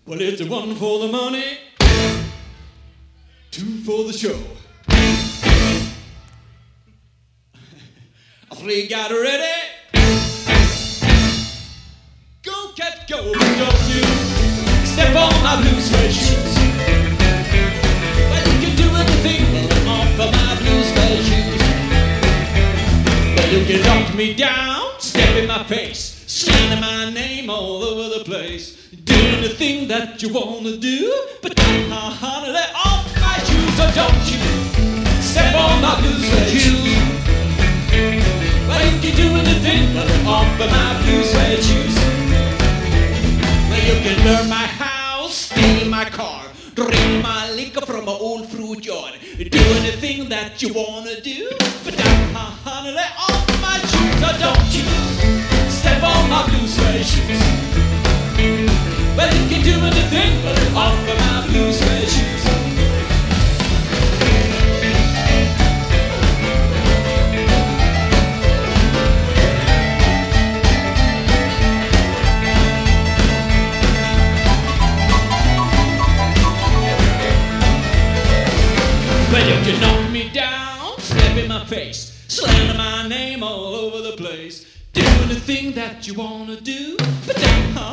Well, it's one for the money, two for the show. Three got ready. Go, cat, go, but don't you step on my blue suede shoes. Well, you can do anything but off of my blue suede shoes. Well, you can knock me down, step in my face, slander my name all over the place. Do anything that you wanna do, but honey, let off my shoes, or don't you step on my blue suede shoes. Well, you can do anything but off of my blue suede shoes. Well, you can burn my house, steal my car, drink my liquor from my old fruit yard. Do anything that you wanna do, but honey, let off my shoes, or don't you step on my blue suede shoes. Well, you can do anything but off of my blue suede shoes. Well, you can knock me down, step in my face, slander my name all over the place. Do anything that you wanna do, but